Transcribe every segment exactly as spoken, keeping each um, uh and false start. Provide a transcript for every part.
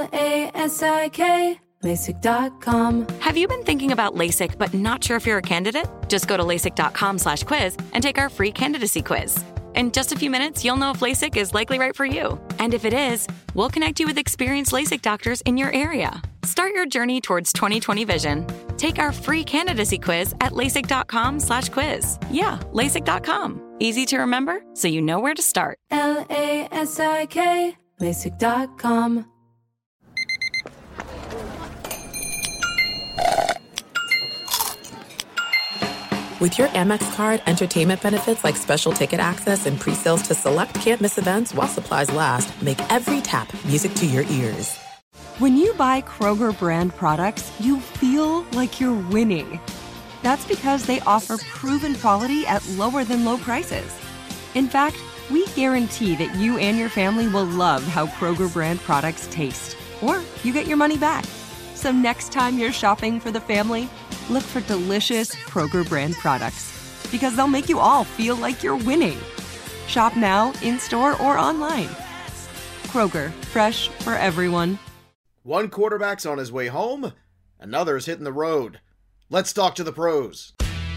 A S I K, LASIK dot com. Have you been thinking about LASIK but not sure if you're a candidate? Just go to LASIK.com slash quiz and take our free candidacy quiz. In just a few minutes, you'll know if LASIK is likely right for you. And if it is, we'll connect you with experienced LASIK doctors in your area. Start your journey towards twenty twenty vision. Take our free candidacy quiz at LASIK.com slash quiz. Yeah, LASIK dot com. Easy to remember, so you know where to start. L A S I K, LASIK dot com. With your Amex card, entertainment benefits like special ticket access and pre-sales to select can't-miss events while supplies last make every tap music to your ears. When you buy Kroger brand products, you feel like you're winning. That's because they offer proven quality at lower than low prices. In fact, we guarantee that you and your family will love how Kroger brand products taste, or you get your money back. So next time you're shopping for the family, look for delicious Kroger brand products, because they'll make you all feel like you're winning. Shop now, in-store, or online. Kroger, fresh for everyone. One quarterback's on his way home, another is hitting the road. Let's talk to the pros.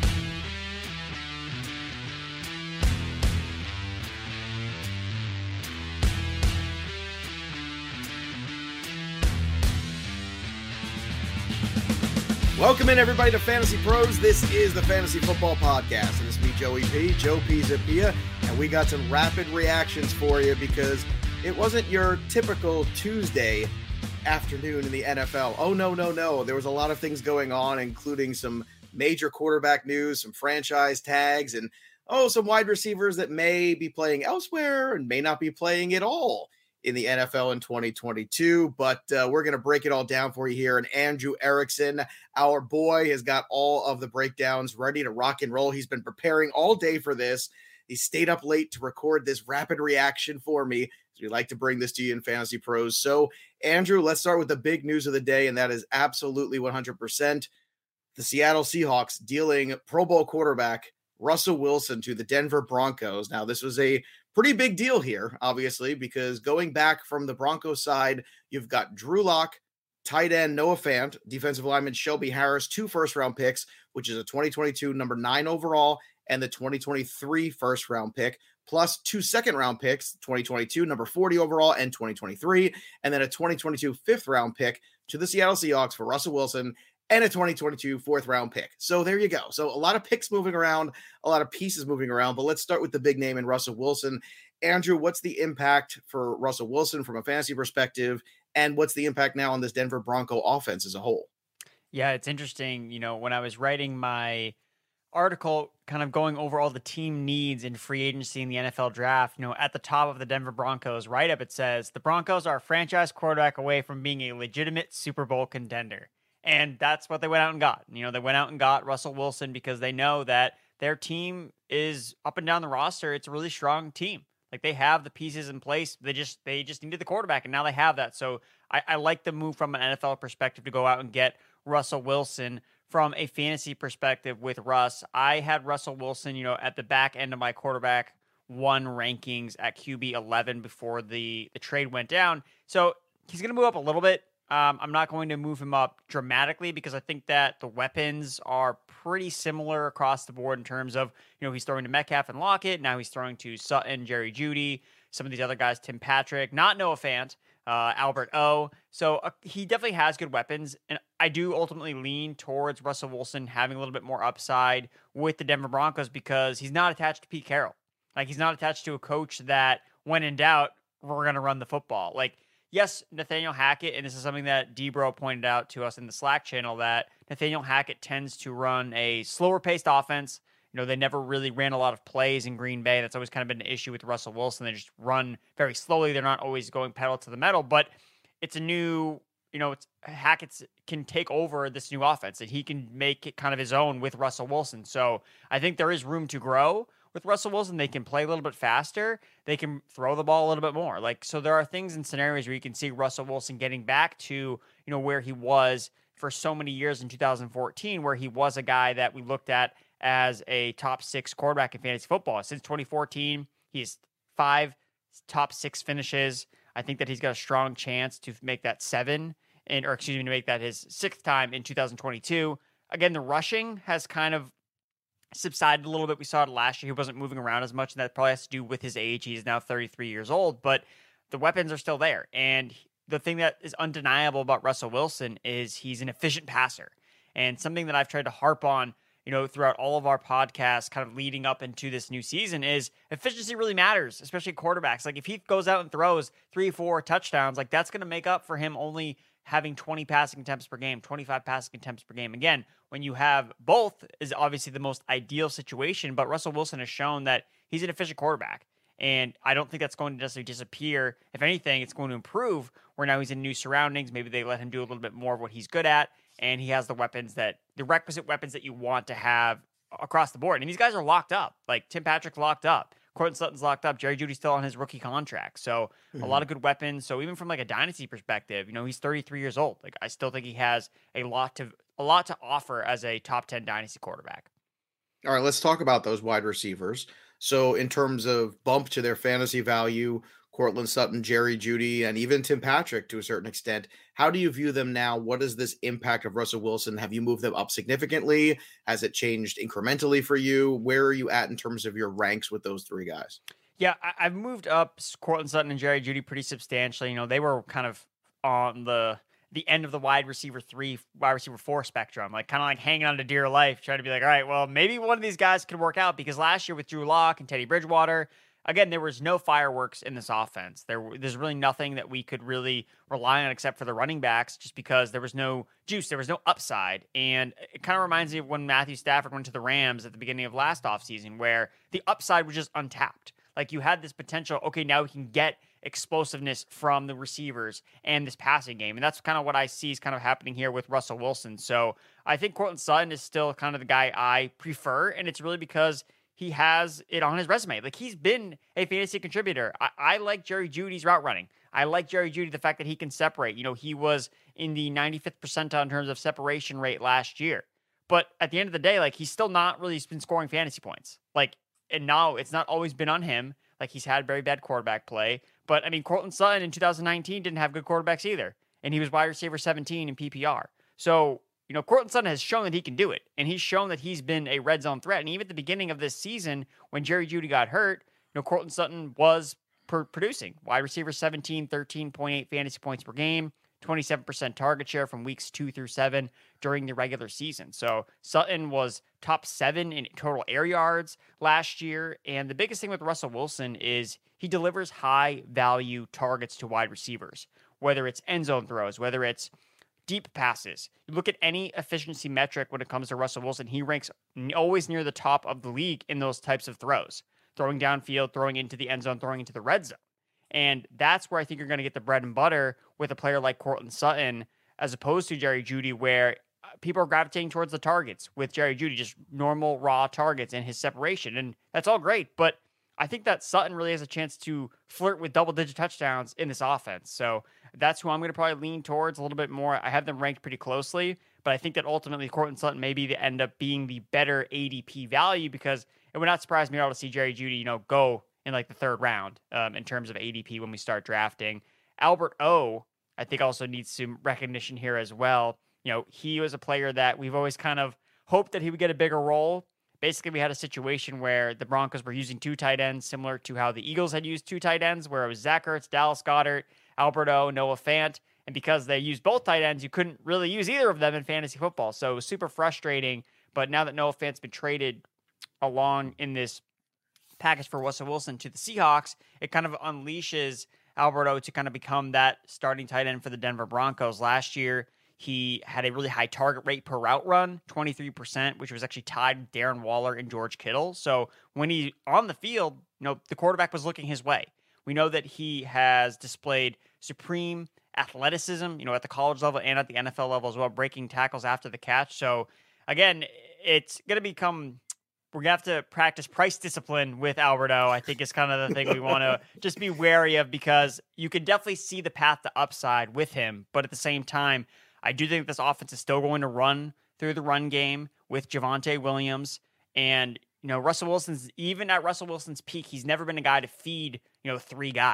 Welcome in, everybody, to Fantasy Pros. This is the Fantasy Football Podcast, and it's me, Joey P, Joe P Zappia, and we got some rapid reactions for you because it wasn't your typical Tuesday afternoon in the N F L. Oh, no, no, no. There was a lot of things going on, including some major quarterback news, some franchise tags, and, oh, some wide receivers that may be playing elsewhere and may not be playing at all in the N F L in twenty twenty-two, but uh, we're going to break it all down for you here. And Andrew Erickson, our boy, has got all of the breakdowns ready to rock and roll. He's been preparing all day for this. He stayed up late to record this rapid reaction for me. So we like to bring this to you in Fantasy Pros. So, Andrew, let's start with the big news of the day, and that is absolutely one hundred percent the Seattle Seahawks dealing Pro Bowl quarterback Russell Wilson to the Denver Broncos. Now, this was a pretty big deal here, obviously, because going back from the Broncos side, you've got Drew Lock, tight end Noah Fant, defensive lineman Shelby Harris, two first-round picks, which is a twenty twenty-two number nine overall, and the twenty twenty-three first-round pick, plus two second-round picks, twenty twenty-two number forty overall and twenty twenty-three, and then a twenty twenty-two fifth-round pick to the Seattle Seahawks for Russell Wilson, and a twenty twenty-two fourth-round pick. So there you go. So a lot of picks moving around, a lot of pieces moving around, but let's start with the big name in Russell Wilson. Andrew, what's the impact for Russell Wilson from a fantasy perspective, and what's the impact now on this Denver Bronco offense as a whole? Yeah, it's interesting. You know, when I was writing my article, kind of going over all the team needs in free agency in the N F L draft, you know, at the top of the Denver Broncos write-up, it says, the Broncos are a franchise quarterback away from being a legitimate Super Bowl contender. And that's what they went out and got. You know, they went out and got Russell Wilson because they know that their team is up and down the roster. It's a really strong team. Like, they have the pieces in place. They just they just needed the quarterback, and now they have that. So I, I like the move from an N F L perspective to go out and get Russell Wilson. From a fantasy perspective with Russ, I had Russell Wilson, you know, at the back end of my quarterback one rankings at Q B eleven before the, the trade went down. So he's going to move up a little bit. Um, I'm not going to move him up dramatically because I think that the weapons are pretty similar across the board in terms of, you know, he's throwing to Metcalf and Lockett. Now he's throwing to Sutton, Jerry Jeudy, some of these other guys, Tim Patrick, not Noah Fant, uh, Albert O. So uh, he definitely has good weapons. And I do ultimately lean towards Russell Wilson having a little bit more upside with the Denver Broncos because he's not attached to Pete Carroll. Like, he's not attached to a coach that, when in doubt, we're going to run the football. Like, yes, Nathaniel Hackett, and this is something that Debro pointed out to us in the Slack channel, that Nathaniel Hackett tends to run a slower-paced offense. You know, they never really ran a lot of plays in Green Bay. That's always kind of been an issue with Russell Wilson. They just run very slowly. They're not always going pedal to the metal, but it's a new, you know, it's, Hackett can take over this new offense, and he can make it kind of his own with Russell Wilson. So I think there is room to grow with Russell Wilson. They can play a little bit faster. They can throw the ball a little bit more. Like, so there are things and scenarios where you can see Russell Wilson getting back to, you know, where he was for so many years in two thousand fourteen, where he was a guy that we looked at as a top six quarterback in fantasy football. Since twenty fourteen, he's five top six finishes. I think that he's got a strong chance to make that seven, and or excuse me, to make that his sixth time in two thousand twenty-two. Again, the rushing has kind of subsided a little bit. We saw it last year. He wasn't moving around as much, and that probably has to do with his age. He's now thirty-three years old, but the weapons are still there. And the thing that is undeniable about Russell Wilson is he's an efficient passer. And something that I've tried to harp on, you know, throughout all of our podcasts kind of leading up into this new season is efficiency really matters, especially quarterbacks. Like if he goes out and throws three, four touchdowns, like that's going to make up for him only having twenty passing attempts per game, twenty-five passing attempts per game. Again, when you have both is obviously the most ideal situation, but Russell Wilson has shown that he's an efficient quarterback. And I don't think that's going to necessarily disappear. If anything, it's going to improve where now he's in new surroundings. Maybe they let him do a little bit more of what he's good at. And he has the weapons that, the requisite weapons that you want to have across the board. And these guys are locked up. Like Tim Patrick's locked up. Courtland Sutton's locked up. Jerry Jeudy's still on his rookie contract. So mm-hmm. a lot of good weapons. So even from like a dynasty perspective, you know, he's thirty-three years old. Like I still think he has a lot to, a lot to offer as a top ten dynasty quarterback. All right, let's talk about those wide receivers. So in terms of bump to their fantasy value, Courtland Sutton, Jerry Jeudy, and even Tim Patrick to a certain extent, how do you view them now? What is this impact of Russell Wilson? Have you moved them up significantly? Has it changed incrementally for you? Where are you at in terms of your ranks with those three guys? Yeah, I, I've moved up Courtland Sutton and Jerry Jeudy pretty substantially. You know, they were kind of on the the end of the wide receiver three, wide receiver four spectrum, like kind of like hanging on to dear life, trying to be like, all right, well, maybe one of these guys could work out, because last year with Drew Lock and Teddy Bridgewater, again, there was no fireworks in this offense. There, there's really nothing that we could really rely on except for the running backs, just because there was no juice, there was no upside. And it kind of reminds me of when Matthew Stafford went to the Rams at the beginning of last offseason, where the upside was just untapped. Like you had this potential, okay, now we can get explosiveness from the receivers and this passing game. And that's kind of what I see is kind of happening here with Russell Wilson. So I think Courtland Sutton is still kind of the guy I prefer. And it's really because he has it on his resume. Like he's been a fantasy contributor. I, I like Jerry Jeudy's route running. I like Jerry Jeudy, the fact that he can separate. You know, he was in the ninety-fifth percentile in terms of separation rate last year. But at the end of the day, like he's still not really been scoring fantasy points. Like, and now it's not always been on him. Like he's had very bad quarterback play. But I mean, Courtland Sutton in two thousand nineteen didn't have good quarterbacks either. And he was wide receiver seventeen in P P R. So, you know, Courtland Sutton has shown that he can do it. And he's shown that he's been a red zone threat. And even at the beginning of this season, when Jerry Jeudy got hurt, you know, Courtland Sutton was per- producing. Wide receiver seventeen, thirteen point eight fantasy points per game, twenty-seven percent target share from weeks two through seven during the regular season. So Sutton was top seven in total air yards last year. And the biggest thing with Russell Wilson is he delivers high value targets to wide receivers, whether it's end zone throws, whether it's deep passes. You look at any efficiency metric when it comes to Russell Wilson, he ranks always near the top of the league in those types of throws, throwing downfield, throwing into the end zone, throwing into the red zone. And that's where I think you're going to get the bread and butter with a player like Courtland Sutton, as opposed to Jerry Jeudy, where people are gravitating towards the targets with Jerry Jeudy, just normal raw targets and his separation. And that's all great. But I think that Sutton really has a chance to flirt with double-digit touchdowns in this offense. So that's who I'm going to probably lean towards a little bit more. I have them ranked pretty closely, but I think that ultimately Courtland Sutton may be the end up being the better A D P value, because it would not surprise me at all to see Jerry Jeudy, you know, go in like the third round um, in terms of A D P when we start drafting. Albert O, I think, also needs some recognition here as well. You know, he was a player that we've always kind of hoped that he would get a bigger role. Basically, we had a situation where the Broncos were using two tight ends, similar to how the Eagles had used two tight ends, where it was Zach Ertz, Dallas Goedert, Albert O, Noah Fant. And because they used both tight ends, you couldn't really use either of them in fantasy football. So it was super frustrating. But now that Noah Fant's been traded along in this package for Russell Wilson to the Seahawks, it kind of unleashes Albert O to kind of become that starting tight end for the Denver Broncos. Last year, he had a really high target rate per route run, twenty-three percent, which was actually tied with Darren Waller and George Kittle. So when he on the field, you know, the quarterback was looking his way. We know that he has displayed supreme athleticism, you know, at the college level and at the N F L level as well, breaking tackles after the catch. So again, it's going to become, we're going to have to practice price discipline with Albert O, I think is kind of the thing we want to just be wary of, because you can definitely see the path to upside with him. But at the same time, I do think this offense is still going to run through the run game with Javonte Williams. And, you know, Russell Wilson's, even at Russell Wilson's peak, he's never been a guy to feed, you know, three guys.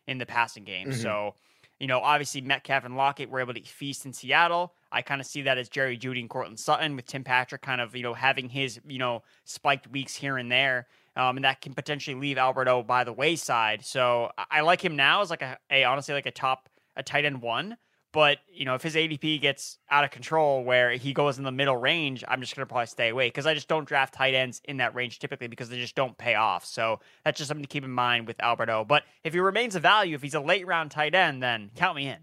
in the passing game. Mm-hmm. So, you know, obviously Metcalf and Lockett were able to feast in Seattle. I kind of see that as Jerry Jeudy and Cortland Sutton, with Tim Patrick kind of, you know, having his, you know, spiked weeks here and there. Um, and that can potentially leave Alberto by the wayside. So I, I like him now as like a, a, honestly, like a top, a tight end one. But, you know, if his A D P gets out of control where he goes in the middle range, I'm just going to probably stay away, because I just don't draft tight ends in that range typically, because they just don't pay off. So that's just something to keep in mind with Alberto. But if he remains a value, if he's a late round tight end, then count me in.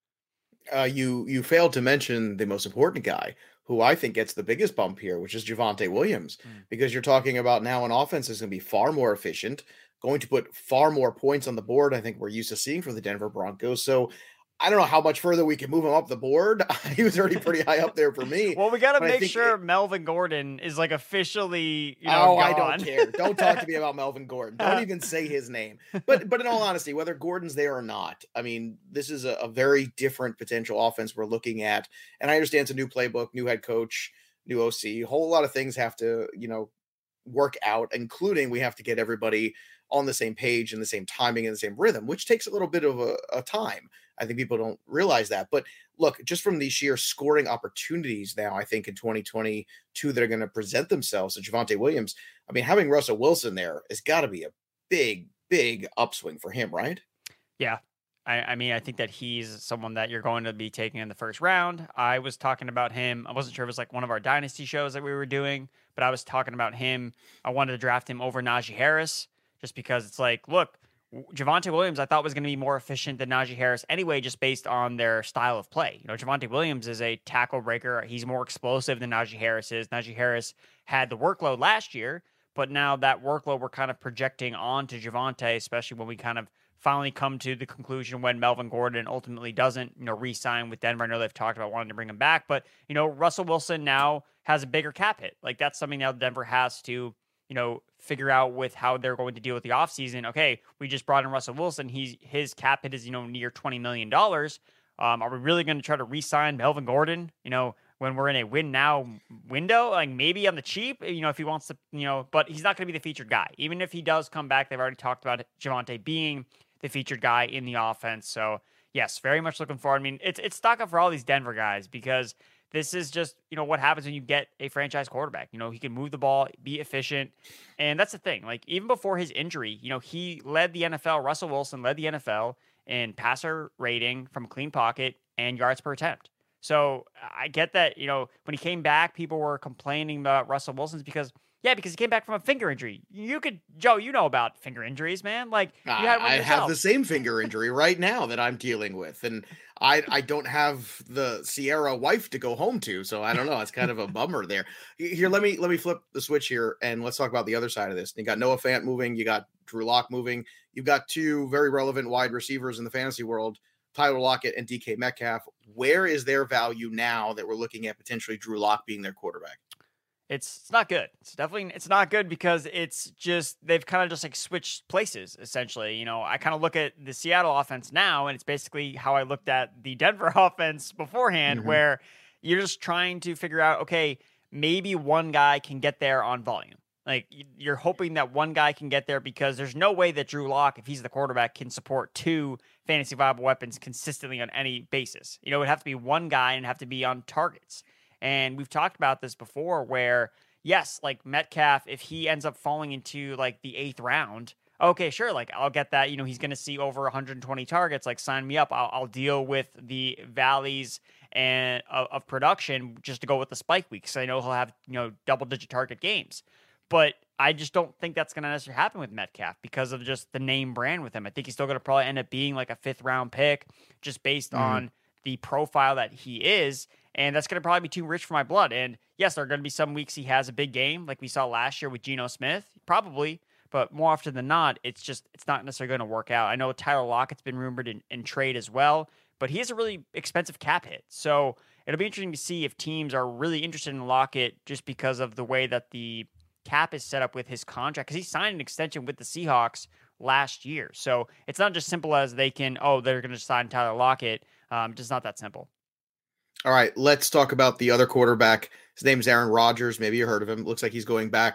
Uh, you you failed to mention the most important guy, who I think gets the biggest bump here, which is Javonte Williams, mm. because you're talking about now an offense that's going to be far more efficient, going to put far more points on the board. I think we're used to seeing for the Denver Broncos. So I don't know how much further we can move him up the board. He was already pretty high up there for me. Well, we got to make sure it, Melvin Gordon is like officially, you know, oh, gone. I don't care. Don't talk to me about Melvin Gordon. Don't even say his name. But but in all honesty, whether Gordon's there or not, I mean, this is a, a very different potential offense we're looking at. And I understand it's a new playbook, new head coach, new O C. A whole lot of things have to, you know, work out, including we have to get everybody on the same page and the same timing and the same rhythm, which takes a little bit of a, a time. I think people don't realize that. But look, just from the sheer scoring opportunities now, I think in twenty twenty-two that are going to present themselves to Javonte Williams, I mean, having Russell Wilson there has got to be a big, big upswing for him, right? Yeah. I, I mean, I think that he's someone that you're going to be taking in the first round. I was talking about him. I wasn't sure if it was like one of our dynasty shows that we were doing, but I was talking about him. I wanted to draft him over Najee Harris, just because it's like, look, Javonte Williams, I thought was going to be more efficient than Najee Harris anyway, just based on their style of play. You know, Javonte Williams is a tackle breaker. He's more explosive than Najee Harris is. Najee Harris had the workload last year, but now that workload we're kind of projecting onto Javonte, especially when we kind of finally come to the conclusion when Melvin Gordon ultimately doesn't, you know, re-sign with Denver. I know they've talked about wanting to bring him back, but, you know, Russell Wilson now has a bigger cap hit. Like, that's something now Denver has to, you know, figure out with how they're going to deal with the offseason. Okay, we just brought in Russell Wilson. He's his cap hit is, you know, near twenty million dollars. Um, are we really going to try to re-sign Melvin Gordon, you know, when we're in a win now window? Like, maybe on the cheap, you know, if he wants to, you know, but he's not going to be the featured guy. Even if he does come back, they've already talked about Javonte being the featured guy in the offense. So yes, very much looking forward. I mean, it's it's stock up for all these Denver guys, because this is just, you know, what happens when you get a franchise quarterback. You know, he can move the ball, be efficient. And that's the thing. Like, even before his injury, you know, he led the N F L. Russell Wilson led the N F L in passer rating from clean pocket and yards per attempt. So I get that, you know, when he came back, people were complaining about Russell Wilson's because, yeah, because he came back from a finger injury. You could, Joe, you know about finger injuries, man. Like, you had one I yourself. have the same finger injury right now that I'm dealing with. And I I don't have the Sierra wife to go home to, so I don't know. It's kind of a bummer there. Here, let me let me flip the switch here, and let's talk about the other side of this. You got Noah Fant moving, you got Drew Lock moving, you've got two very relevant wide receivers in the fantasy world, Tyler Lockett and D K Metcalf. Where is their value now that we're looking at potentially Drew Lock being their quarterback? It's it's not good. It's definitely it's not good because it's just they've kind of just like switched places essentially. You know, I kind of look at the Seattle offense now, and it's basically how I looked at the Denver offense beforehand, mm-hmm. where you're just trying to figure out, okay, maybe one guy can get there on volume. Like, you're hoping that one guy can get there because there's no way that Drew Lock, if he's the quarterback, can support two fantasy viable weapons consistently on any basis. You know, it would have to be one guy and have to be on targets. And we've talked about this before where, yes, like Metcalf, if he ends up falling into like the eighth round, okay, sure, like I'll get that. You know, he's going to see over one hundred twenty targets. Like, sign me up. I'll, I'll deal with the valleys and of, of production just to go with the spike weeks. I know he'll have, you know, double digit target games. But I just don't think that's going to necessarily happen with Metcalf because of just the name brand with him. I think he's still going to probably end up being like a fifth round pick just based mm-hmm. on the profile that he is. And that's going to probably be too rich for my blood. And yes, there are going to be some weeks he has a big game like we saw last year with Geno Smith, probably. But more often than not, it's just it's not necessarily going to work out. I know Tyler Lockett's been rumored in, in trade as well, but he has a really expensive cap hit. So it'll be interesting to see if teams are really interested in Lockett just because of the way that the cap is set up with his contract, because he signed an extension with the Seahawks last year. So it's not just simple as they can, oh, they're going to sign Tyler Lockett. Um, just not that simple. All right, let's talk about the other quarterback. His name's Aaron Rodgers. Maybe you heard of him. Looks like he's going back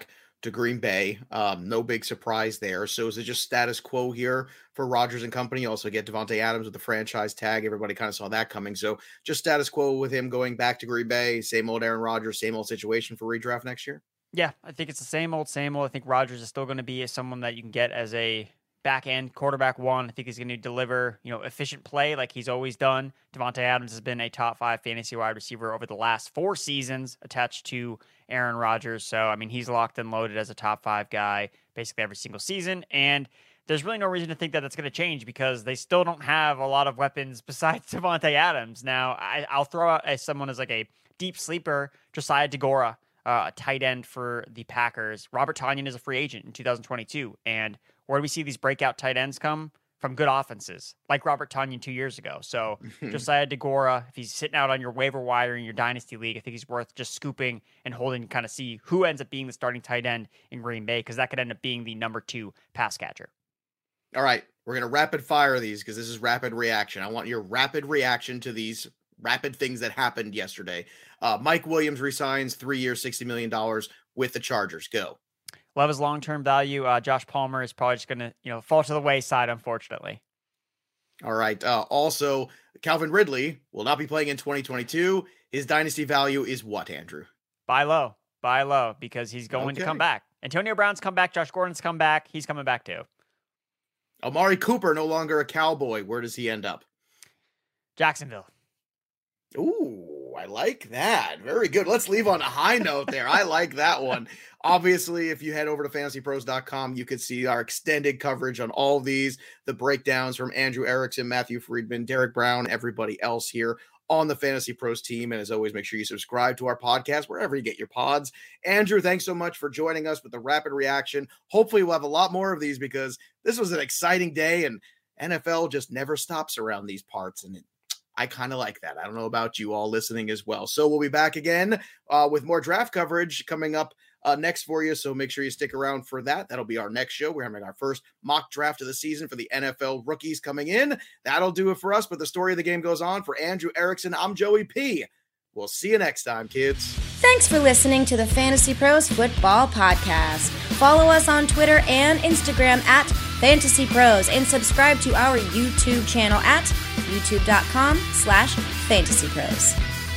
to Green Bay. Um, no big surprise there. So is it just status quo here for Rodgers and company? Also get Devontae Adams with the franchise tag. Everybody kind of saw that coming. So just status quo with him going back to Green Bay. Same old Aaron Rodgers, same old situation for redraft next year? Yeah, I think it's the same old, same old. I think Rodgers is still going to be someone that you can get as a back end quarterback one. I think he's going to deliver, you know, efficient play like he's always done. Devontae Adams has been a top five fantasy wide receiver over the last four seasons attached to Aaron Rodgers. So, I mean, he's locked and loaded as a top five guy basically every single season. And there's really no reason to think that that's going to change because they still don't have a lot of weapons besides Devontae Adams. Now, I, I'll throw out as someone as like a deep sleeper, Josiah Deguara, uh, a tight end for the Packers. Robert Tonyan is a free agent in two thousand twenty-two. And where do we see these breakout tight ends come? From good offenses, like Robert Tonyan two years ago. So Josiah Deguara, if he's sitting out on your waiver wire in your dynasty league, I think he's worth just scooping and holding to kind of see who ends up being the starting tight end in Green Bay, because that could end up being the number two pass catcher. All right, we're going to rapid fire these because this is rapid reaction. I want your rapid reaction to these rapid things that happened yesterday. Uh, Mike Williams resigns three years, sixty million dollars with the Chargers. Go. Love his long-term value. Uh, Josh Palmer is probably just going to, you know, fall to the wayside, unfortunately. All right. Uh, also, Calvin Ridley will not be playing in twenty twenty-two. His dynasty value is what, Andrew? Buy low. Buy low because he's going Okay. to come back. Antonio Brown's come back. Josh Gordon's come back. He's coming back too. Amari Cooper, no longer a Cowboy. Where does he end up? Jacksonville. Ooh, I like that. Very good. Let's leave on a high note there. I like that one. Obviously, if you head over to fantasy pros dot com, you can see our extended coverage on all of these, the breakdowns from Andrew Erickson, Matthew Friedman, Derek Brown, everybody else here on the Fantasy Pros team. And as always, make sure you subscribe to our podcast wherever you get your pods. Andrew, thanks so much for joining us with the rapid reaction. Hopefully we'll have a lot more of these because this was an exciting day and N F L just never stops around these parts. And it, I kind of like that. I don't know about you all listening as well. So we'll be back again uh, with more draft coverage coming up uh, next for you. So make sure you stick around for that. That'll be our next show. We're having our first mock draft of the season for the N F L rookies coming in. That'll do it for us. But the story of the game goes on. For Andrew Erickson, I'm Joey P. We'll see you next time, kids. Thanks for listening to the Fantasy Pros Football Podcast. Follow us on Twitter and Instagram at Fantasy Pros and subscribe to our YouTube channel at youtube.com slash Fantasy Pros.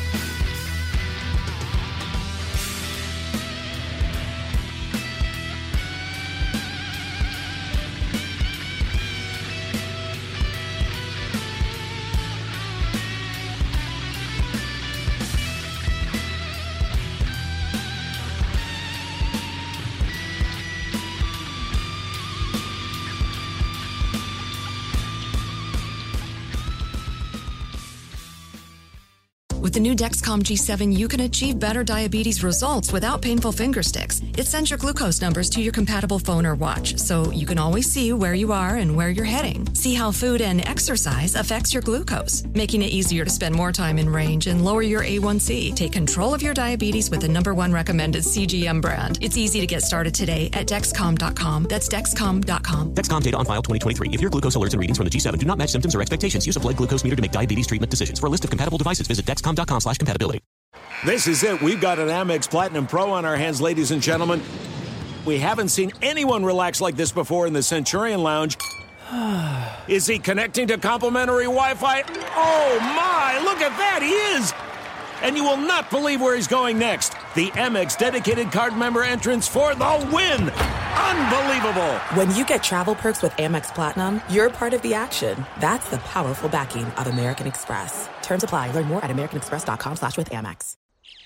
With the new Dexcom G seven, you can achieve better diabetes results without painful finger sticks. It sends your glucose numbers to your compatible phone or watch, so you can always see where you are and where you're heading. See how food and exercise affects your glucose, making it easier to spend more time in range and lower your A one C. Take control of your diabetes with the number one recommended C G M brand. It's easy to get started today at Dexcom dot com. That's Dexcom dot com. Dexcom data on file twenty twenty-three. If your glucose alerts and readings from the G seven do not match symptoms or expectations, use a blood glucose meter to make diabetes treatment decisions. For a list of compatible devices, visit Dexcom dot com slash compatibility. This is it. We've got an Amex Platinum Pro on our hands, ladies and gentlemen. We haven't seen anyone relax like this before in the Centurion Lounge. Is he connecting to complimentary Wi-Fi? Oh, my. Look at that. He is. And you will not believe where he's going next. The Amex dedicated card member entrance for the win. Unbelievable. When you get travel perks with Amex Platinum, you're part of the action. That's the powerful backing of American Express. Terms apply. Learn more at americanexpress.com slash with Amex.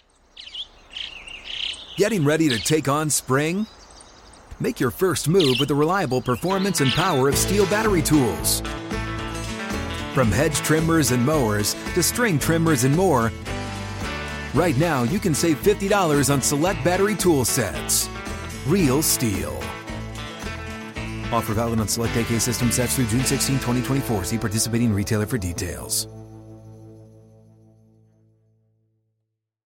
Getting ready to take on spring? Make your first move with the reliable performance and power of Steel battery tools. From hedge trimmers and mowers to string trimmers and more, right now you can save fifty dollars on select battery tool sets. Real Steel. Offer valid on select A K system sets through June sixteenth, twenty twenty-four. See participating retailer for details.